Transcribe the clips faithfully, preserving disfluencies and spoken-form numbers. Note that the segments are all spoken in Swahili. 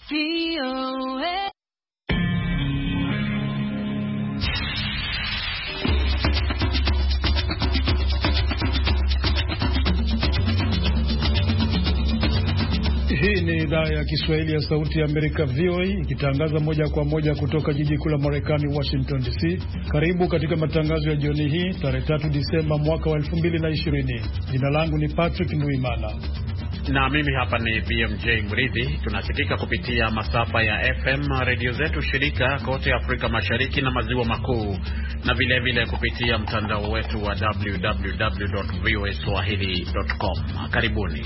V O A. Hii ni idhaa ya Kiswahili ya Sauti ya Amerika V O A ikitangaza moja kwa moja kutoka jiji kuu la Marekani Washington D C. Karibu katika matangazo ya jioni hii tarehe tatu Disemba mwaka wa elfu mbili na ishirini. Jina langu ni Patrick Muimana. Na mimi hapa ni B M J Mridhi. Tunasikika kupitia masafa ya F M radio zetu shirika kote Afrika Mashariki na Maziwa Makuu, na vile vile kupitia mtandao wetu wa w w w dot v o a swahili dot com. Karibuni.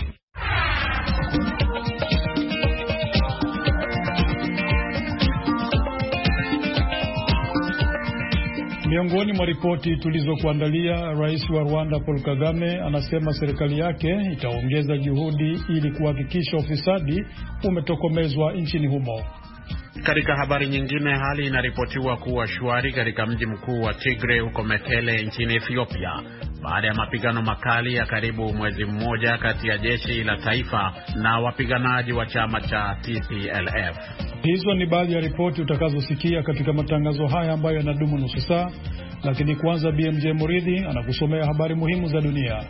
Miongoni mwa ripoti tulizokuandalia, Rais wa Rwanda Paul Kagame anasema serikali yake itaongeza juhudi ili kuhakikisha ufisadi umetokomezwa nchini humo. Katika habari nyingine, hali inaripotiwa kuwa shwari katika mji mkuu wa Tigray huko Mekele nchini Ethiopia baada ya mapigano makali ya karibu mwezi mmoja kati ya jeshi la taifa na wapiganaji wa chama cha T P L F. Hizo ni baadhi ya ripoti utakazosikia katika matangazo haya ambayo yanadumu nusu saa, lakini kwanza B M J Muridhi anakusomea habari muhimu za dunia.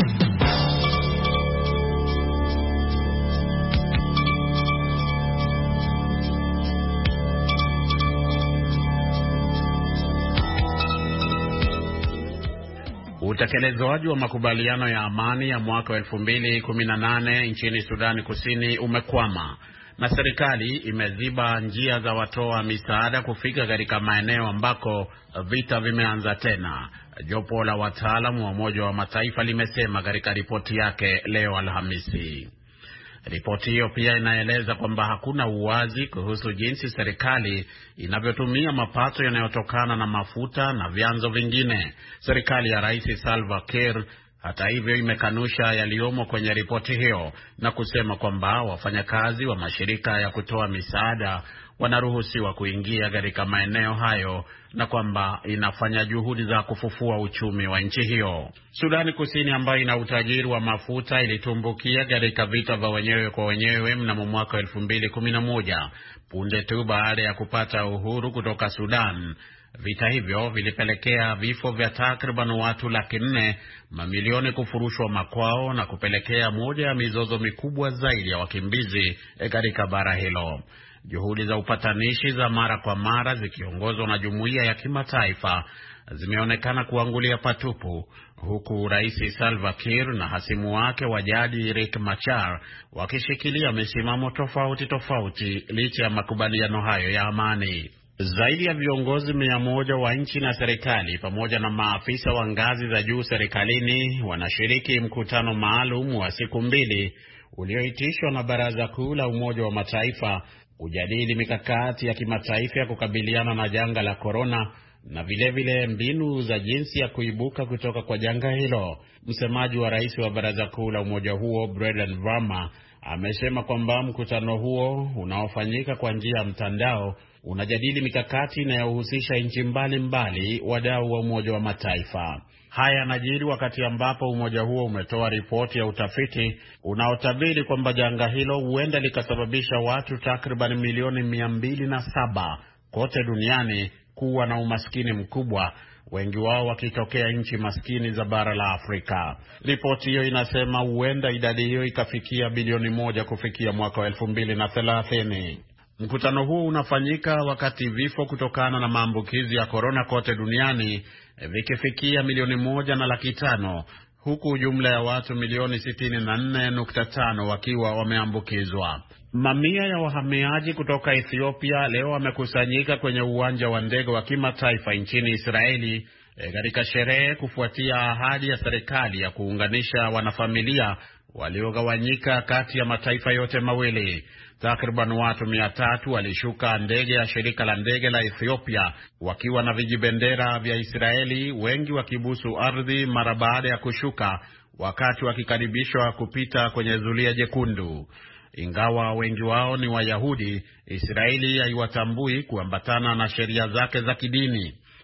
Utekelezaji wa makubaliano ya amani ya mwaka wa elfu mbili kumi na nane nchini Sudani Kusini umekwama, na serikali imeziba njia za watoa misaada kufika katika maeneo ambako vita vimeanza tena. Jopo la wataalamu wa Umoja wa Mataifa limesema katika ripoti yake leo Alhamisi. Ripoti hiyo pia inaeleza kwamba hakuna uwazi kuhusu jinsi serikali inavyotumia mapato yanayotokana na mafuta na vyanzo vingine. Serikali ya Rais Salva Kiir hata hivyo imekanusha yaliyomo kwenye ripoti hiyo na kusema kwamba wafanyakazi wa mashirika ya kutoa misaada wanaruhusiwa kuingia katika maeneo hayo na kwamba inafanya juhudi za kufufua uchumi wa nchi hiyo. Sudani Kusini, ambayo ina utajiri wa mafuta, ilitumbukia katika vita vya wenyewe kwa wenyewe mnamo mwaka elfu mbili kumi na moja punde tu baada ya kupata uhuru kutoka Sudan. Vita hivyo vilipelekea vifo vya takriban watu laki nne, mamilioni kufurushwa makwao na kupelekea moja ya mizozo mikubwa zaidi ya wakimbizi katika bara hilo. Juhudi za upatanishi za mara kwa mara zikiongozwa na jumuiya ya kimataifa zimeonekana kuangulia patupu, huku Rais Salva Kiir na hasimu wake wa jadi Riek Machar wakishikilia misimamo tofauti tofauti licha ya makubaliano hayo ya amani. Zaidi ya viongozi mia moja wa nchi na serikali pamoja na maafisa wa ngazi za juu serikalini wanashiriki mkutano maalum wa siku mbili ulioitishwa na Baraza Kuu la Umoja wa Mataifa kujadili mikakati ya kimataifa ya kukabiliana na janga la korona na vile vile mbinu za jinsi ya kuibuka kutoka kwa janga hilo. Msemaji wa rais wa Baraza Kuu la umoja huo, Brendan Varma, amesema kwamba mkutano huo unaofanyika kwa njia ya mtandao unajadili mikakati inayohusisha nchi mbalimbali wadau wa Umoja wa Mataifa. Haya yanajiri wakati ambapo umoja huo umetoa ripoti ya utafiti unaotabiri kwamba janga hilo huenda likasababisha watu takriban milioni mia mbili na saba kote duniani kuwa na umaskini mkubwa, wengi wao wakitokea nchi maskini za bara la Afrika. Ripoti hiyo inasema huenda idadi hiyo ikafikia bilioni moja kufikia mwaka wa elfu mbili na thelathini. Mkutano huu unafanyika wakati vifo kutokana na maambukizi ya korona kote duniani vikifikia milioni moja na laki tano, huku jumla ya watu milioni sitini na nne nukta tano wakiwa wameambukizwa. Mamia ya wahamiaji kutoka Ethiopia leo wamekusanyika kwenye uwanja wa ndege wa kimataifa nchini Israeli katika e, sherehe kufuatia ahadi ya serikali ya kuunganisha wanafamilia waliogawanyika kati ya mataifa yote mawili. Takriban watu mia tatu walishuka ndege ya shirika la ndege la Ethiopia wakiwa na vijibendera vya Israeli, wengi wakibusu ardhi mara baada ya kushuka, wakati wakikaribishwa kupita kwenye zulia jekundu. Ingawa wengi wao ni Wayahudi, Israeli haiwatambui kuambatana na sheria zake za kidini.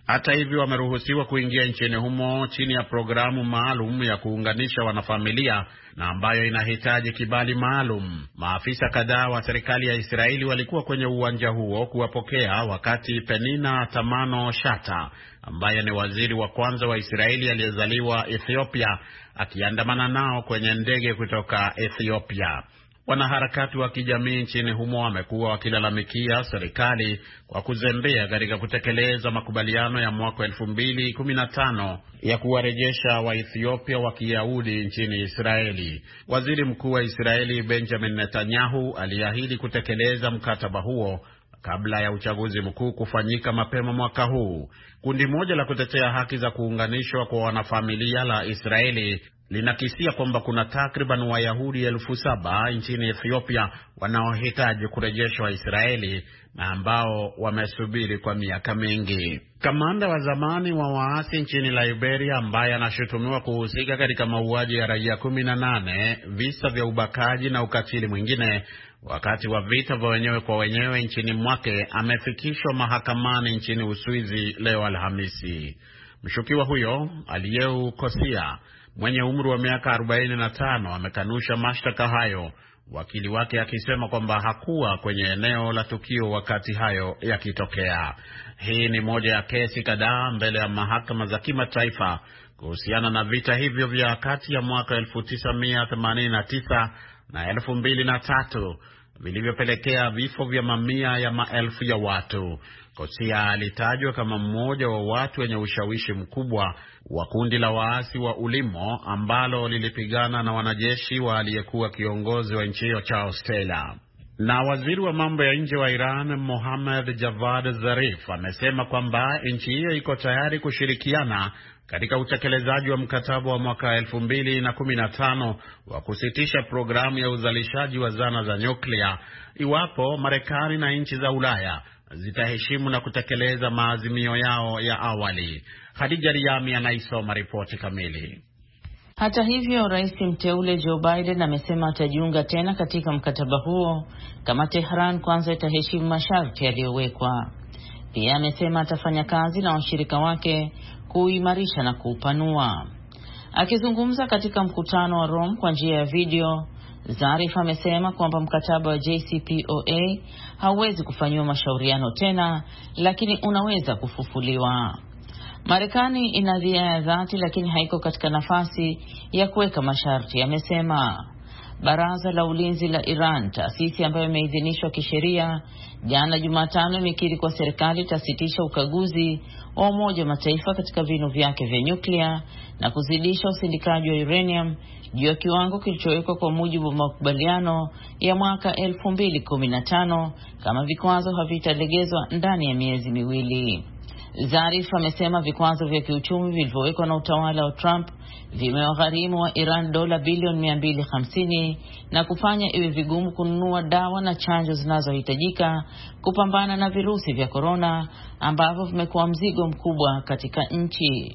Hata hivyo, wameruhusiwa kuingia nchini humo chini ya programu maalum ya kuunganisha wanafamilia na ambayo inahitaji kibali maalum. Maafisa kadhaa wa serikali ya Israeli walikuwa kwenye uwanja huo kuwapokea wakati Penina Tamano Shata, ambaye ni waziri wa kwanza wa Israeli aliyezaliwa Ethiopia, akiandamana nao kwenye ndege kutoka Ethiopia. Wanaharakati wa kijamii nchini humo wamekuwa wakilalamikia serikali kwa kuzembea katika kutekeleza makubaliano ya mwaka elfu mbili kumi na tano ya kuwarejesha wa Ethiopia wa Kiyahudi nchini Israeli. Waziri Mkuu wa Israeli Benjamin Netanyahu aliahidi kutekeleza mkataba huo kabla ya uchaguzi mkuu kufanyika mapema mwaka huu. Kundi moja la kutetea haki za kuunganishwa kwa wanafamilia la Israeli linakisia kwamba kuna takriban Wayahudi elfu saba nchini Ethiopia wanaohitaji kurejeshwa Israeli na ambao wamesubiri kwa miaka mingi. Kamanda wa zamani wa waasi nchini Liberia ambaye anashutumiwa kuhusika katika mauaji ya raia kumi na nane, visa vya ubakaji na ukatili mwingine wakati wa vita vya wenyewe kwa wenyewe nchini mwake amefikishwa mahakamani nchini Uswizi leo Alhamisi. Mshukiwa huyo Alieu Kosia mwenye umri wa miaka arobaini na tano amekanusha mashtaka hayo, wakili wake akisema kwamba hakuwa kwenye eneo la tukio wakati hayo yakitokea. Hii ni moja ya kesi kadhaa mbele ya mahakama za kimataifa kuhusiana na vita hivyo vya kati ya mwaka elfu tisa mia themanini na tisa na elfu mbili na tatu vilivyopelekea vifo vya mamia ya maelfu ya watu. Kosia alitajwa kama mmoja wa watu wenye ushawishi mkubwa wa kundi la waasi wa Ulimo ambalo lilipigana na wanajeshi wa aliyekuwa kiongozi wa nchi hiyo Charles Taylor. Na waziri wa mambo ya nje wa Iran Mohammad Javad Zarif amesema kwamba nchi hiyo iko tayari kushirikiana katika utekelezaji wa mkataba wa mwaka elfu mbili na kumi na tano wa kusitisha programu ya uzalishaji wa zana za nyuklia iwapo Marekani na nchi za Ulaya zitaheshimu na kutekeleza maazimio yao ya awali. Khadija Riami anaisoma ripoti kamili. Hata hivyo, rais mteule Joe Biden amesema atajiunga tena katika mkataba huo kama Tehran kwanza itaheshimu masharti yaliyowekwa. Pia amesema atafanya kazi na washirika wake kuimarisha na kuupanua. Akizungumza katika mkutano wa Rome kwa njia ya video, Zarif amesema kwamba mkataba wa J C P O A hauwezi kufanyiwa mashauriano tena, lakini unaweza kufufuliwa. Marekani ina nia ya dhati lakini haiko katika nafasi ya kuweka masharti, amesema. Baraza la Ulinzi la Iran, taasisi ambayo imeidhinishwa kisheria, jana Jumatano imekiri kwa serikali itasitisha ukaguzi wa Umoja wa Mataifa katika vinu vyake vya nyuklia na kuzidisha usindikaji wa uranium juu ya kiwango kilichowekwa kwa mujibu wa makubaliano ya mwaka elfu mbili kumi na tano kama vikwazo havitalegezwa ndani ya miezi miwili. Zarif amesema vikwazo vya kiuchumi vilivyowekwa na utawala wa Trump vimewagharimu wa Iran dola bilioni mia mbili hamsini na kufanya iwe vigumu kununua dawa na chanjo zinazohitajika kupambana na virusi vya korona ambavyo vimekuwa mzigo mkubwa katika nchi.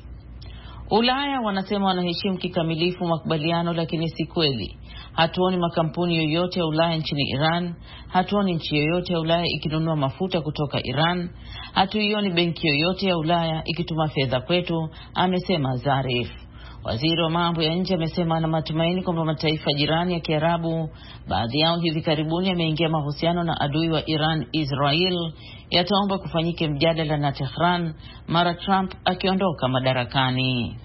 Ulaya wanasema wanaheshimu kikamilifu makubaliano, lakini si kweli. Hatuoni makampuni yoyote ya Ulaya nchini Iran, hatuoni nchi yoyote ya Ulaya ikinunua mafuta kutoka Iran, hatuioni benki yoyote ya Ulaya ikituma fedha kwetu, amesema Zarif. Waziri wa mambo ya nje amesema ana matumaini kwamba mataifa jirani ya Kiarabu, baadhi yao hivi karibuni yameingia mahusiano na adui wa Iran, Israel, yataomba kufanyike mjadala na Tehran mara Trump akiondoka madarakani.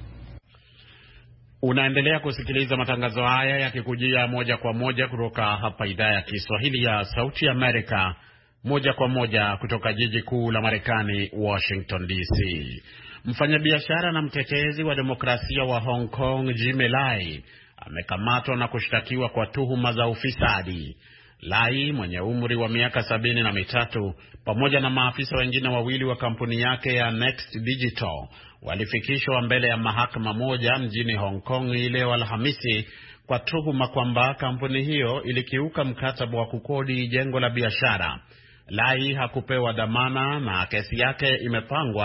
Unaendelea kusikiliza matangazo haya yakikujia moja kwa moja kutoka hapa idhaa ya Kiswahili ya Sauti ya Amerika, moja kwa moja kutoka jiji kuu la Marekani, Washington D C. Mfanyabiashara na mtetezi wa demokrasia wa Hong Kong Jimmy Lai amekamatwa na kushtakiwa kwa tuhuma za ufisadi. Lai mwenye umri wa miaka sabini na mitatu pamoja na maafisa wengine wawili wa kampuni yake ya Next Digital walifikishwa mbele ya mahakama moja mjini Hong Kong leo Alhamisi kwa tuhuma kwamba kampuni hiyo ilikiuka mkataba wa kukodi jengo la biashara. Lai hakupewa dhamana na kesi yake imepangwa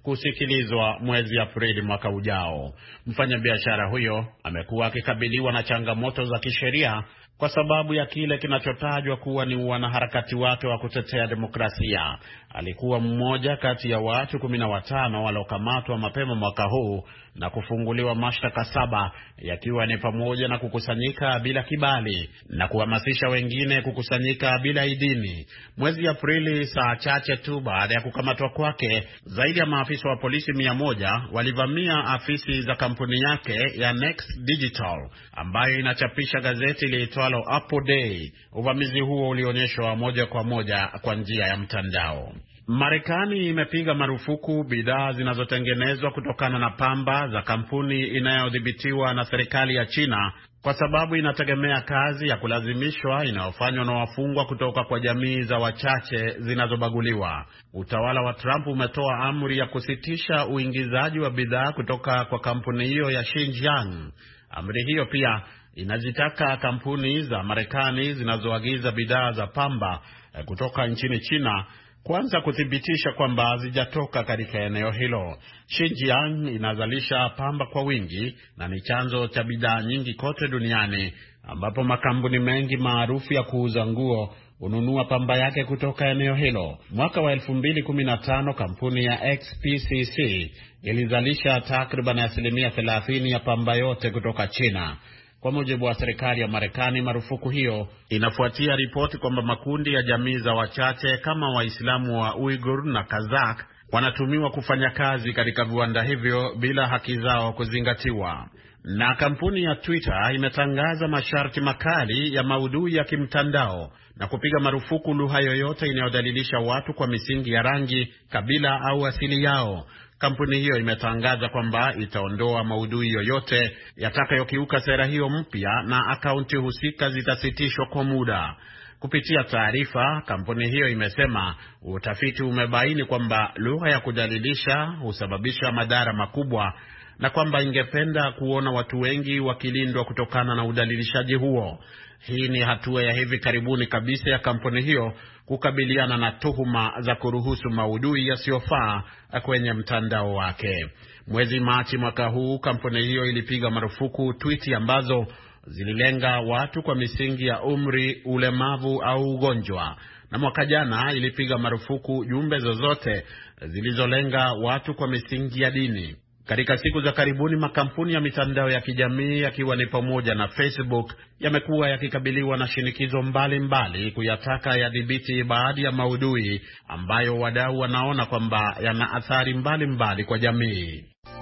kusikilizwa mwezi Aprili mwaka ujao. Mfanyabiashara huyo amekuwa akikabiliwa na changamoto za kisheria kwa sababu ya kile kinachotajwa kuwa ni wanaharakati wake wa kutetea demokrasia. Alikuwa mmoja kati ya watu kumi na watano waliokamatwa mapema mwaka huu na kufunguliwa mashtaka saba, yakiwa ni pamoja na kukusanyika bila kibali na kuhamasisha wengine kukusanyika bila idhini. Mwezi Aprili, saa chache tu baada ya kukamatwa kwake, zaidi ya maafisa wa polisi mia moja walivamia afisi za kampuni yake ya Next Digital ambayo inachapisha gazeti liitwalo Apple Day. Uvamizi huo ulionyeshwa moja kwa moja kwa njia ya mtandao. Marekani imepiga marufuku bidhaa zinazotengenezwa kutokana na pamba za kampuni inayodhibitiwa na serikali ya China kwa sababu inategemea kazi ya kulazimishwa inayofanywa na wafungwa kutoka kwa jamii za wachache zinazobaguliwa. Utawala wa Trump umetoa amri ya kusitisha uingizaji wa bidhaa kutoka kwa kampuni hiyo ya Xinjiang. Amri hiyo pia inazitaka kampuni za Marekani zinazoagiza bidhaa za pamba kutoka nchini China kwanza kuthibitisha kwamba hazijatoka katika eneo hilo. Xinjiang inazalisha pamba kwa wingi na ni chanzo cha bidhaa nyingi kote duniani, ambapo makampuni mengi maarufu ya kuuza nguo ununua pamba yake kutoka eneo hilo. Mwaka wa elfu mbili kumi na tano kampuni ya X P C C ilizalisha takriban asilimia thelathini ya pamba yote kutoka China. Kwa mujibu wa serikali ya Marekani, marufuku hiyo inafuatia ripoti kwamba makundi ya jamii za wachache kama Waislamu wa Uighur na Kazakh wanatumiwa kufanya kazi katika viwanda hivyo bila haki zao kuzingatiwa. Na kampuni ya Twitter imetangaza masharti makali ya maudhui ya kimtandao na kupiga marufuku lugha yoyote inayodhalilisha watu kwa misingi ya rangi, kabila au asili yao. Kampuni hiyo imetangaza kwamba itaondoa maudhui yoyote yatakayokiuka sera hiyo mpya na akaunti husika zitasitishwa kwa muda. Kupitia taarifa, kampuni hiyo imesema utafiti umebaini kwamba lugha ya kudhalilisha husababisha madhara makubwa na kwamba ingependa kuona watu wengi wakilindwa kutokana na udhalilishaji huo. Hii ni hatua ya hivi karibuni kabisa ya kampuni hiyo kukabiliana na tuhuma za kuruhusu maudhui yasiyofaa kwenye mtandao wake. Mwezi Machi mwaka huu, kampuni hiyo ilipiga marufuku tweeti ambazo zililenga watu kwa misingi ya umri, ulemavu au ugonjwa. Na mwaka jana ilipiga marufuku jumbe zozote zilizolenga watu kwa misingi ya dini. Katika siku za karibuni, makampuni ya mitandao ya kijamii yakiwa ni pamoja na Facebook yamekuwa yakikabiliwa na shinikizo mbalimbali kuyataka yadhibiti baadhi ya maudhui ambayo wadau wanaona kwamba yana athari mbalimbali kwa jamii.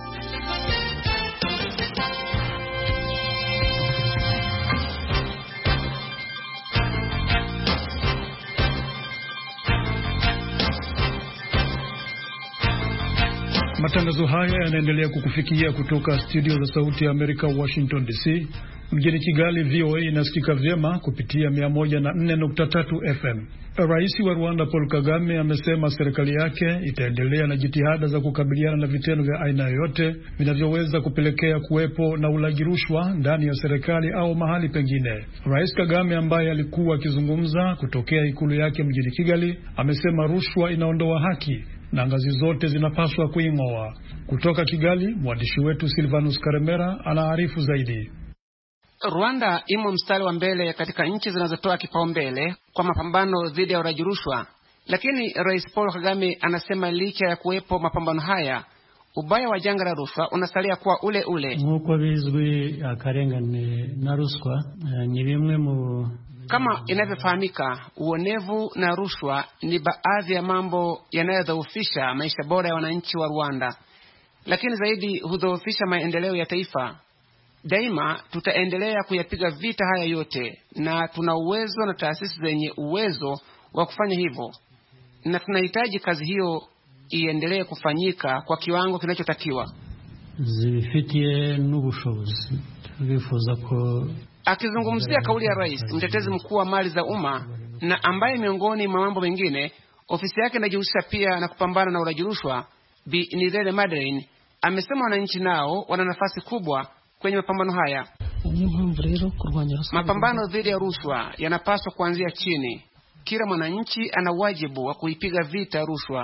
Matangazo haya yanaendelea kukufikia kutoka studio za Sauti ya Amerika, Washington D C. Mjini Kigali, V O A inasikika vyema kupitia mia moja na nne nukta tatu F M. Rais wa Rwanda Paul Kagame amesema serikali yake itaendelea na jitihada za kukabiliana na vitendo vya aina yoyote vinavyoweza kupelekea kuwepo na ulaji rushwa ndani ya serikali au mahali pengine. Rais Kagame, ambaye alikuwa akizungumza kutokea ikulu yake mjini Kigali, amesema rushwa inaondoa haki na ngazi zote zinapaswa kuing'oa. Kutoka Kigali, mwandishi wetu Silvanus Karemera anaarifu zaidi. Rwanda imo mstari wa mbele katika nchi zinazotoa kipaumbele kwa mapambano dhidi ya ulaji rushwa, lakini Rais Paul Kagame anasema licha ya kuwepo mapambano haya, ubaya wa janga la rushwa unasalia kuwa ule ule. Nkuko bizwi akarengane na rushwa ni bimwe mu Kama inavyofahamika, uonevu na rushwa ni baadhi ya mambo yanayodhoofisha maisha bora ya wananchi wa Rwanda, lakini zaidi hudhoofisha maendeleo ya taifa. Daima tutaendelea kuyapiga vita haya yote, na tuna uwezo na taasisi zenye uwezo wa kufanya hivyo, na tunahitaji kazi hiyo iendelee kufanyika kwa kiwango kinachotakiwa. Zifitiye n'ubushobozi bifuza ko. Akizungumzia kauli ya rais, mtetezi mkuu wa mali za umma na ambaye miongoni mwa mambo mengine ofisi yake inajihusisha pia na kupambana na ulaji rushwa, Bi Nirere Madeleine amesema wananchi nao wana nafasi kubwa kwenye mapambano haya. Mapambano dhidi ya rushwa yanapaswa kuanzia chini. Kila mwananchi ana wajibu wa kuipiga vita rushwa.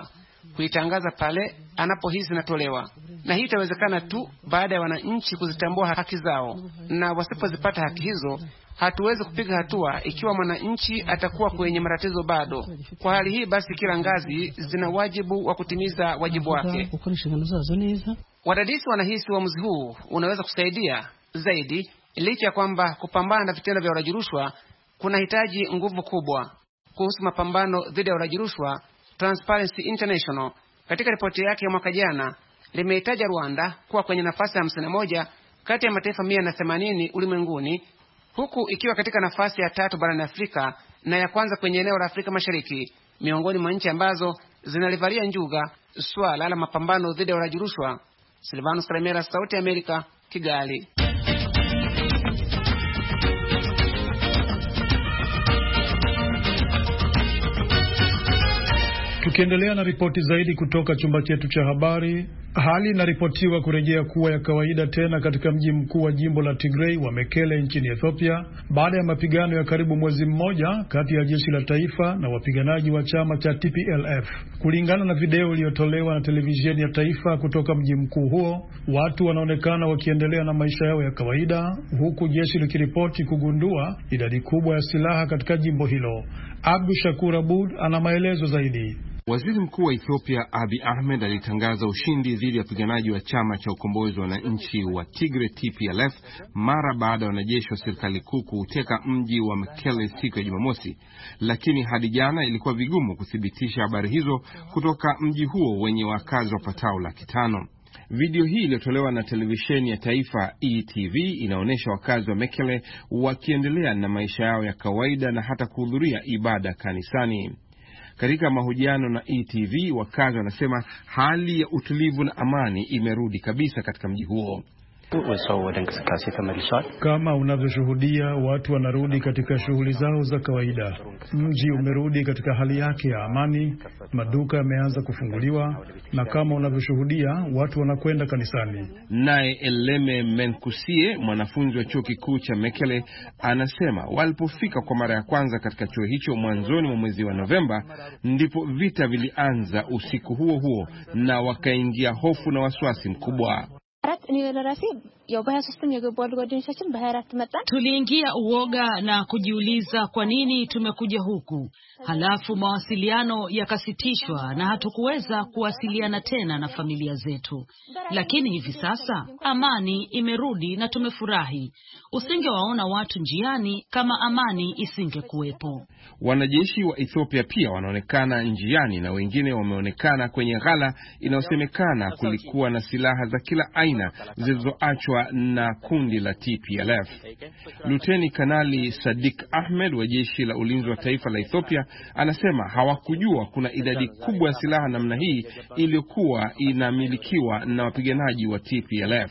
kuitangaza pale anapohisi zinatolewa, na hii itawezekana tu baada ya wananchi kuzitambua haki zao, na wasipozipata haki hizo hatuwezi kupiga hatua ikiwa mwananchi atakuwa kwenye matatizo bado. Kwa hali hii basi, kila ngazi zina wajibu wa kutimiza wajibu wake. Wadadisi wanahisi uamuzi huu unaweza kusaidia zaidi, licha ya kwamba kupambana na vitendo vya ulaji rushwa kunahitaji nguvu kubwa. Kuhusu mapambano dhidi ya ulaji rushwa, Transparency International katika ripoti yake ya mwaka jana limeitaja Rwanda kuwa kwenye nafasi ya hamsini na moja kati ya mataifa mia na themanini ulimwenguni, huku ikiwa katika nafasi ya tatu barani Afrika na ya kwanza kwenye eneo la Afrika Mashariki, miongoni mwa nchi ambazo zinalivalia njuga swala la mapambano dhidi ya ulaji rushwa. Silvanus Karemera, Sauti ya Amerika, Kigali. Tukiendelea na ripoti zaidi kutoka chumba chetu cha habari, hali inaripotiwa kurejea kuwa ya kawaida tena katika mji mkuu wa jimbo la Tigray wa Mekele nchini Ethiopia baada ya mapigano ya karibu mwezi mmoja kati ya jeshi la taifa na wapiganaji wa chama cha T P L F. Kulingana na video iliyotolewa na televisheni ya taifa kutoka mji mkuu huo, watu wanaonekana wakiendelea na maisha yao ya kawaida, huku jeshi likiripoti kugundua idadi kubwa ya silaha katika jimbo hilo. Abdu Shakur Abud ana maelezo zaidi. Waziri Mkuu wa Ethiopia Abiy Ahmed alitangaza ushindi dhidi ya wapiganaji wa chama cha ukombozi wa wananchi wa Tigray T P L F mara baada ya wanajeshi wa serikali kuu kuuteka mji wa Mekelle siku ya Jumamosi, lakini hadi jana ilikuwa vigumu kuthibitisha habari hizo kutoka mji huo wenye wakazi wapatao laki tano. Video hii iliyotolewa na televisheni ya taifa E T V inaonyesha wakazi wa Mekelle wakiendelea na maisha yao ya kawaida na hata kuhudhuria ibada kanisani. Katika mahojiano na E T V, wakazi wanasema hali ya utulivu na amani imerudi kabisa katika mji huo. Kama unavyoshuhudia, watu wanarudi katika shughuli zao za kawaida. Mji umerudi katika hali yake ya amani, maduka yameanza kufunguliwa, na kama unavyoshuhudia, watu wanakwenda kanisani. Naye Eleme Menkusie, mwanafunzi wa chuo kikuu cha Mekelle, anasema walipofika kwa mara ya kwanza katika chuo hicho mwanzoni mwa mwezi wa Novemba, ndipo vita vilianza usiku huo huo na wakaingia hofu na wasiwasi mkubwa. Tuliingia uoga na kujiuliza kwa nini tumekuja huku. Halafu mawasiliano yakasitishwa na hatukuweza kuwasiliana tena na familia zetu. Lakini hivi sasa amani imerudi na tumefurahi. Usingewaona watu njiani kama amani isingekuwepo. Wanajeshi wa Ethiopia pia wanaonekana njiani na wengine wameonekana kwenye ghala inayosemekana kulikuwa na silaha za kila aina zilizoachwa na kundi la T P L F. Luteni Kanali Sadik Ahmed wa jeshi la ulinzi wa taifa la Ethiopia anasema hawakujua kuna idadi kubwa ya silaha namna hii iliyokuwa inamilikiwa na wapiganaji wa T P L F.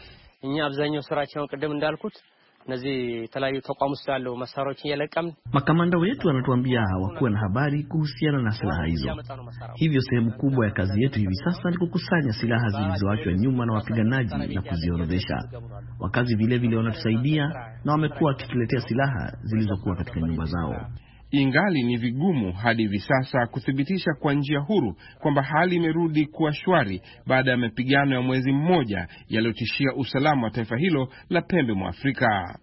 Makamanda wetu wanatuambia hawakuwa na habari kuhusiana na silaha hizo. Hivyo sehemu kubwa ya kazi yetu hivi sasa ni kukusanya silaha zilizoachwa nyuma na wapiganaji na kuziorodhesha. Wakazi vile vile wanatusaidia na wamekuwa wakituletea silaha zilizokuwa katika nyumba zao. Ingali ni vigumu hadi hivi sasa kuthibitisha kwa njia huru kwamba hali imerudi kuwa shwari baada ya mapigano ya mwezi mmoja yaliyotishia usalama wa taifa hilo la pembe mwa Afrika.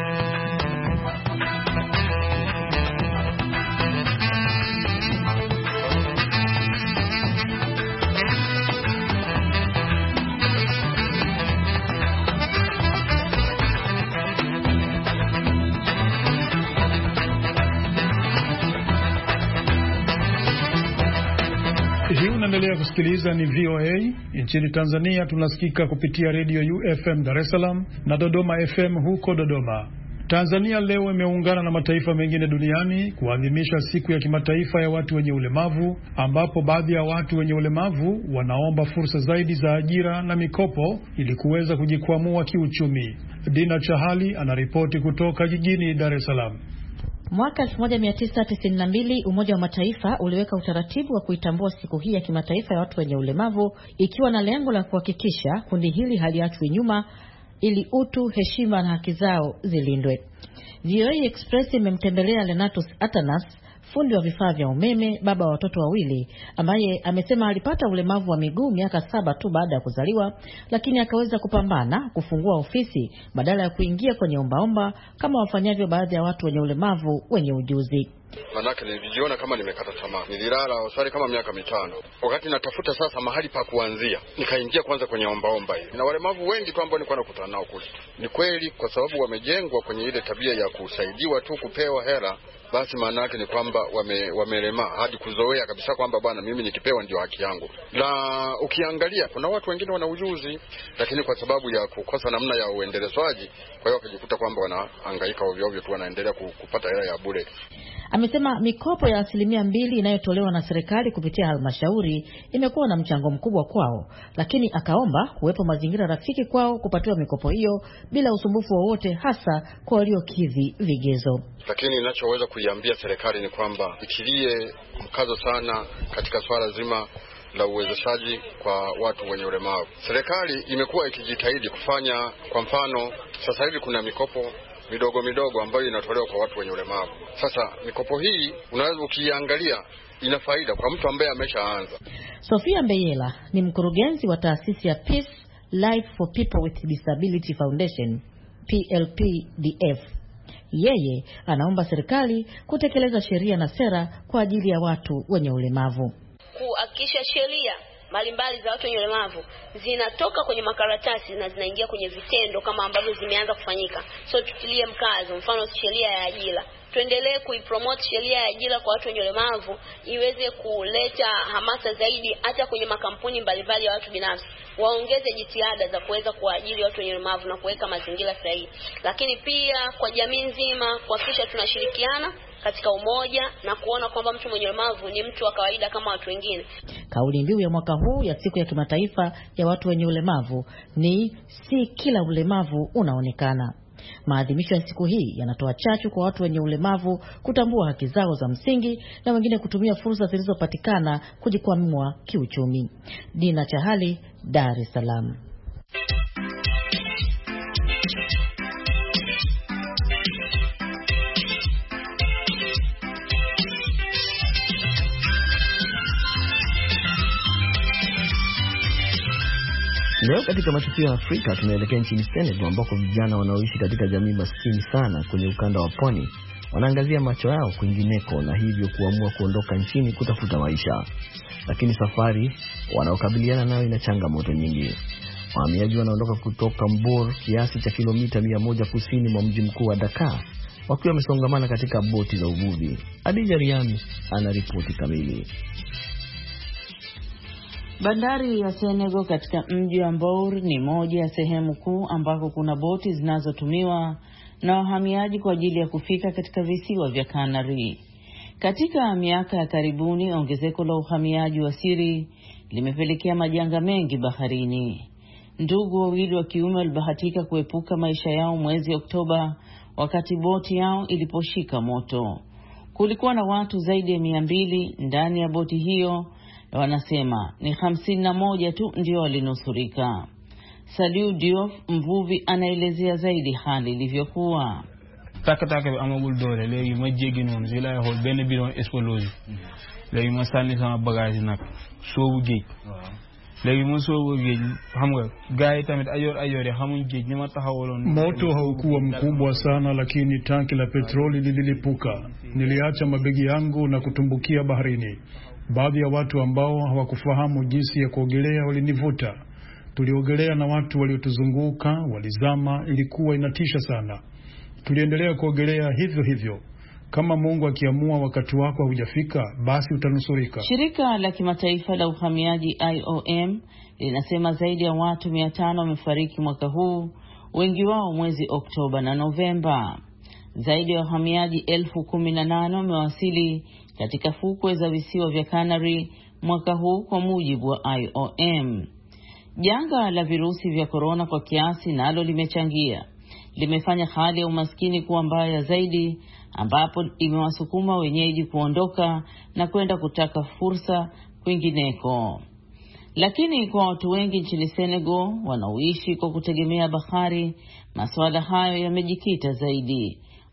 Hii unaendelea kusikiliza ni V O A. Nchini Tanzania tunasikika kupitia Radio U F M Dar es Salaam na Dodoma F M huko Dodoma. Tanzania leo imeungana na mataifa mengine duniani kuadhimisha siku ya kimataifa ya watu wenye ulemavu, ambapo baadhi ya watu wenye ulemavu wanaomba fursa zaidi za ajira na mikopo ili kuweza kujikwamua kiuchumi. Dina Chahali anaripoti kutoka jijini Dar es Salaam. Mwaka elfu moja mia tisa tisini na mbili Umoja wa Mataifa uliweka utaratibu wa kuitambua siku hii ya kimataifa ya watu wenye ulemavu, ikiwa na lengo la kuhakikisha kundi hili haliachwi nyuma ili utu, heshima na haki zao zilindwe. V O A Express imemtembelea Lenatus Atanas, fundi wa vifaa vya umeme, baba wa watoto wawili, ambaye amesema alipata ulemavu wa miguu miaka saba tu baada ya kuzaliwa, lakini akaweza kupambana kufungua ofisi badala ya kuingia kwenye ombaomba kama wafanyavyo baadhi ya watu wenye ulemavu wenye ujuzi. Manake nilijiona kama nimekata tamaa. Nililala hospitali kama miaka mitano. Wakati natafuta sasa mahali pa kuanzia, nikaingia kwanza kwenye ombaomba hii. Na walemavu wengi tu ambao nilikuwa nakutana nao kule. Ni kweli kwa sababu wamejengwa kwenye ile tabia ya kusaidiwa tu kupewa hela, basi maana yake ni kwamba wame wamelemaa hadi kuzoea kabisa kwamba bwana mimi nikipewa ndio haki yangu. Na ukiangalia kuna watu wengine wana ujuzi, lakini kwa sababu ya kukosa namna ya uendelezwaji, kwa hiyo wakajikuta kwamba wanahangaika ovyo ovyo tu, wanaendelea kupata hela ya bure. Amesema mikopo ya asilimia mbili inayotolewa na serikali kupitia halmashauri imekuwa na mchango mkubwa kwao, lakini akaomba kuwepo mazingira rafiki kwao kupatiwa mikopo hiyo bila usumbufu wowote, hasa kwa waliokidhi vigezo. Lakini ninachoweza kuiambia serikali ni kwamba ikilie mkazo sana katika swala zima la uwezeshaji kwa watu wenye ulemavu. Serikali imekuwa ikijitahidi kufanya, kwa mfano sasa hivi kuna mikopo midogo midogo ambayo inatolewa kwa watu wenye ulemavu. Sasa mikopo hii unaweza ukiangalia ina faida kwa mtu ambaye ameshaanza. Sofia Mbeyela ni mkurugenzi wa taasisi ya Peace Life for People with Disability Foundation, P L P D F. Yeye anaomba serikali kutekeleza sheria na sera kwa ajili ya watu wenye ulemavu. Kuhakikisha sheria mbalimbali za watu wenye ulemavu zinatoka kwenye makaratasi na zinaingia kwenye vitendo kama ambavyo zimeanza kufanyika. So tutilie mkazo, mfano sheria ya ajira. Tuendelee kuipromote sheria ya ajira kwa watu wenye ulemavu iweze kuleta hamasa zaidi hata kwenye makampuni mbalimbali ya watu binafsi. Waongeze jitihada za kuweza kuajiri watu wenye ulemavu na kuweka mazingira sahihi. Lakini pia kwa jamii nzima kuhakikisha tunashirikiana katika umoja na kuona kwamba mtu mwenye ulemavu ni mtu wa kawaida kama watu wengine. Kauli mbiu ya mwaka huu ya siku ya kimataifa ya watu wenye ulemavu ni si kila ulemavu unaonekana. Maadhimisho ya siku hii yanatoa chachu kwa watu wenye ulemavu kutambua haki zao za msingi na wengine kutumia fursa zilizopatikana kujikwamua kiuchumi. Dina Chahali, Dar es Salaam. Leo katika matukio ya Afrika tunaelekea nchini Senegal ambako vijana wanaoishi katika jamii maskini sana kwenye ukanda wa pwani wanaangazia macho yao kwingineko na hivyo kuamua kuondoka nchini kutafuta maisha. Lakini safari wanaokabiliana nayo ina changamoto nyingi. Wahamiaji wanaondoka kutoka Mbor kiasi cha kilomita mia moja kusini mwa mji mkuu wa Dakar wakiwa wamesongamana katika boti za uvuvi. Adija Riami ana ripoti kamili. Bandari ya Senegal katika mji wa Mbour ni moja ya sehemu kuu ambako kuna boti zinazotumiwa na wahamiaji kwa ajili ya kufika katika visiwa vya Canary. Katika miaka ya karibuni, ongezeko la uhamiaji wa siri limepelekea majanga mengi baharini. Ndugu wawili wa kiume walibahatika kuepuka maisha yao mwezi Oktoba wakati boti yao iliposhika moto. Kulikuwa na watu zaidi ya mia mbili ndani ya boti hiyo, na wanasema ni hamsini na moja tu ndio walinusurika. Saliu Diop, mvuvi, anaelezea zaidi hali ilivyokuwa. Takataka bi amagul doole léegi ma jéggi noonu si lay xool benn bidon explose léegi ma sànni sama bagage nag soobu géej léegi ma soobu géej xam nga gars yi tamit ayoor ayoor xamuñ géej ni ma taxawaloon. Moto haukuwa mkubwa sana, lakini tanki la petroli lililipuka. Niliacha mabegi yangu na kutumbukia baharini. Baadhi ya watu ambao hawakufahamu jinsi ya kuogelea walinivuta. Tuliogelea na watu waliotuzunguka walizama, ilikuwa inatisha sana. Tuliendelea kuogelea hivyo hivyo. Kama Mungu akiamua wakati wako hujafika, basi utanusurika. Shirika la kimataifa la uhamiaji I O M linasema zaidi ya watu mia tano wamefariki mwaka huu, wengi wao mwezi Oktoba na Novemba. Zaidi ya wahamiaji elfu kumi na nane wamewasili katika fukwe za visiwa vya Canary mwaka huu kwa mujibu wa I O M. Janga la virusi vya korona kwa kiasi nalo limechangia. Limefanya hali ya umaskini kuwa mbaya zaidi, ambapo imewasukuma wenyeji kuondoka na kwenda kutaka fursa kwingineko. Lakini kwa watu wengi nchini Senegal wanaoishi kwa kutegemea bahari, masuala hayo yamejikita zaidi.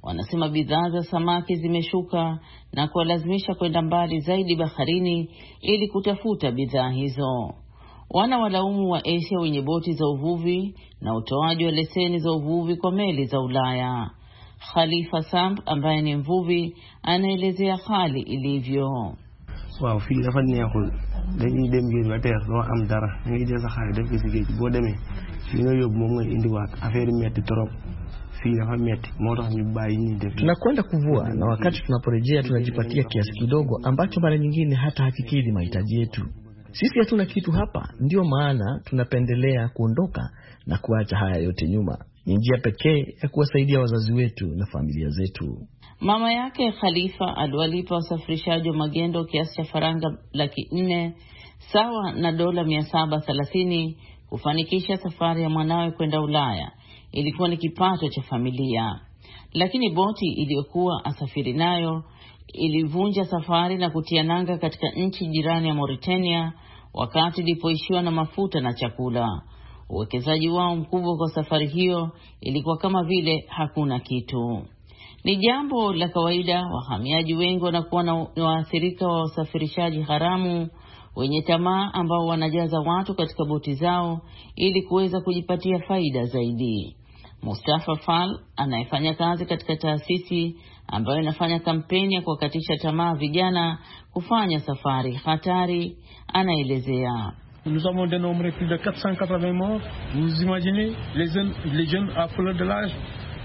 wanasema bidhaa za samaki zimeshuka na kuwalazimisha kwenda mbali zaidi baharini ili kutafuta bidhaa hizo. Wana walaumu wa Asia wenye boti za uvuvi na utoaji wa leseni za uvuvi kwa meli za Ulaya. Khalifa Samp ambaye ni mvuvi anaelezea hali ilivyo. Waaw fii dafa neexul dañuy dem géej ba teer doo am dara ngay jël sa xaalis def ko ci géej boo demee li nga yóbbu moom ngay indiwaat affaire metti trop fii dafa metti moo tax ñu bàyyi ñi def. Tunakwenda kuvua na wakati tunaporejea tunajipatia kiasi kidogo ambacho mara nyingine hata hakikidhi mahitaji yetu. Sisi hatuna kitu hapa, ndio maana tunapendelea kuondoka na kuacha haya yote nyuma. Ni njia pekee ya kuwasaidia wazazi wetu na familia zetu. Mama yake Khalifa aliwalipa wasafirishaji wa magendo kiasi cha faranga laki nne sawa na dola mia saba thelathini kufanikisha safari ya mwanawe kwenda Ulaya. Ilikuwa ni kipato cha familia, lakini boti iliyokuwa asafiri nayo ilivunja safari na kutia nanga katika nchi jirani ya Mauritania wakati ilipoishiwa na mafuta na chakula. Uwekezaji wao mkubwa kwa safari hiyo ilikuwa kama vile hakuna kitu. Ni jambo la kawaida, wahamiaji wengi wanakuwa na waathirika wa usafirishaji haramu wenye tamaa ambao wanajaza watu katika boti zao ili kuweza kujipatia faida zaidi. Mustafa Fall anayefanya kazi katika taasisi ambayo inafanya kampeni ya kuwakatisha tamaa vijana kufanya safari hatari, anaelezea. Nous avons dénombré plus de quatre cent quatre-vingts morts. Vous imaginez les jeunes, les jeunes à fleur de l'âge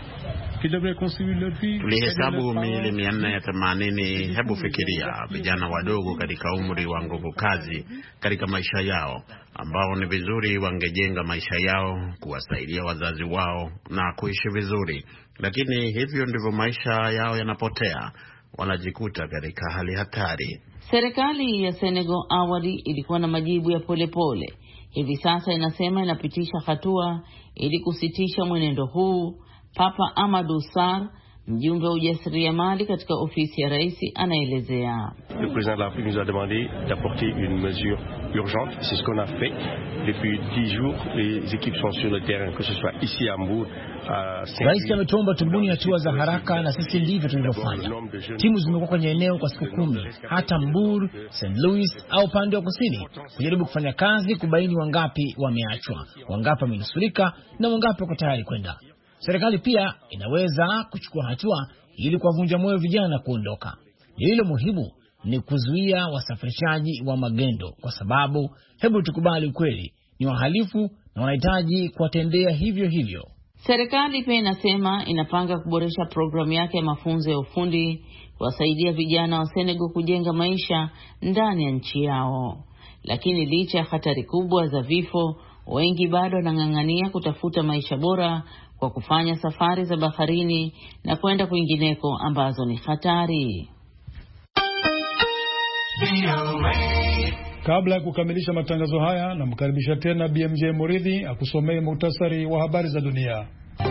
qui devraient construire leur vie. Tulihesabu miili mia nne themanini. Hebu fikiria vijana wadogo katika umri wa nguvu kazi katika maisha yao ambao ni vizuri wangejenga maisha yao, kuwasaidia wazazi wao na kuishi vizuri, lakini hivyo ndivyo maisha yao yanapotea, wanajikuta katika hali hatari. Serikali ya Senegal awali ilikuwa na majibu ya polepole pole. Hivi sasa inasema inapitisha hatua ili kusitisha mwenendo huu. Papa Amadou Sarr, mjumbe wa ujasiriamali katika ofisi ya rais, anaelezea. Le président de la République nous a demandé d'apporter une mesure urgente. C'est ce qu'on a fait. Depuis dix jours, les équipes sont sur le terrain, que ce soit ici à Mbour. Rais ametuomba tubuni hatua za haraka na sisi ndivyo tulivyofanya. Timu zimekuwa kwenye eneo kwa siku kumi, hata Mbour, Saint Louis au pande wa kusini, kujaribu kufanya kazi kubaini wangapi wameachwa, wangapi wamenusurika na wangapi wako tayari kwenda. Serikali pia inaweza kuchukua hatua ili kuwavunja moyo vijana kuondoka. Hilo muhimu ni kuzuia wasafirishaji wa magendo, kwa sababu hebu tukubali ukweli, ni wahalifu na wanahitaji kuwatendea hivyo hivyo. Serikali pia inasema inapanga kuboresha programu yake ya mafunzo ya ufundi kuwasaidia vijana wa Senegal kujenga maisha ndani ya nchi yao. Lakini licha ya hatari kubwa za vifo, wengi bado wanang'ang'ania kutafuta maisha bora kwa kufanya safari za baharini na kwenda kwingineko ambazo ni hatari. Kabla ya kukamilisha matangazo haya, namkaribisha tena B M J Muridhi akusomee muhtasari wa habari za dunia.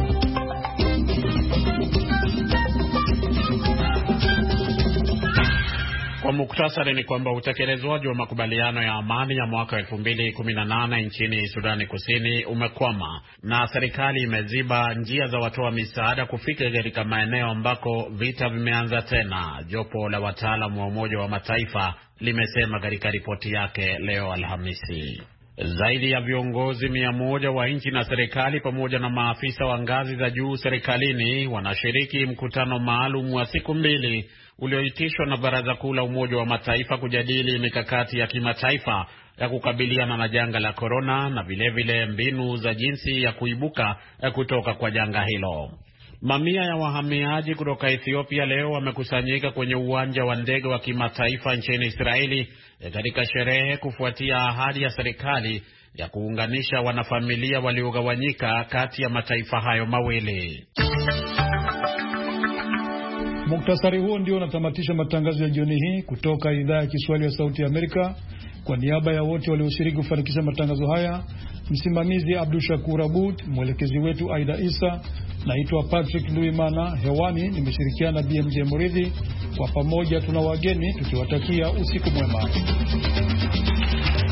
Kwa muktasari ni kwamba utekelezwaji wa makubaliano ya amani ya mwaka elfu mbili kumi na nane nchini Sudani Kusini umekwama na serikali imeziba njia za watoa misaada kufika katika maeneo ambako vita vimeanza tena, jopo la wataalamu wa Umoja wa Mataifa limesema katika ripoti yake leo Alhamisi. Zaidi ya viongozi mia moja wa nchi na serikali pamoja na maafisa wa ngazi za juu serikalini wanashiriki mkutano maalum wa siku mbili ulioitishwa na Baraza Kuu la Umoja wa Mataifa kujadili mikakati ya kimataifa ya kukabiliana na janga la korona na vile vile mbinu za jinsi ya kuibuka kutoka kwa janga hilo. Mamia ya wahamiaji kutoka Ethiopia leo wamekusanyika kwenye uwanja wa ndege wa kimataifa nchini Israeli katika sherehe kufuatia ahadi ya serikali ya kuunganisha wanafamilia waliogawanyika kati ya mataifa hayo mawili. Muktasari huo ndio unatamatisha matangazo ya jioni hii kutoka idhaa ya Kiswahili ya Sauti ya Amerika. Kwa niaba ya wote walioshiriki kufanikisha matangazo haya, msimamizi Abdul Shakur Abud, mwelekezi wetu Aida Isa, naitwa Patrick Luimana, hewani nimeshirikiana B M J Muridhi. Kwa pamoja tuna wageni tukiwatakia usiku mwema.